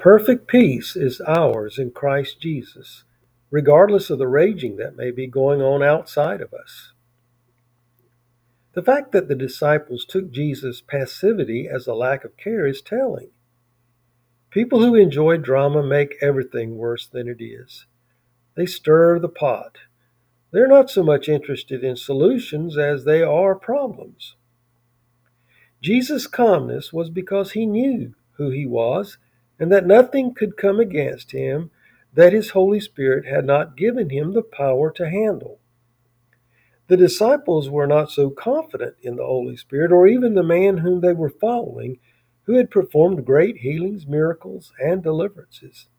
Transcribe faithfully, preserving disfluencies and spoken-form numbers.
Perfect peace is ours in Christ Jesus, regardless of the raging that may be going on outside of us. The fact that the disciples took Jesus' passivity as a lack of care is telling. People who enjoy drama make everything worse than it is. They stir the pot. They're not so much interested in solutions as they are problems. Jesus' calmness was because he knew who he was and that nothing could come against him that his Holy Spirit had not given him the power to handle. The disciples were not so confident in the Holy Spirit or even the man whom they were following, who had performed great healings, miracles, and deliverances.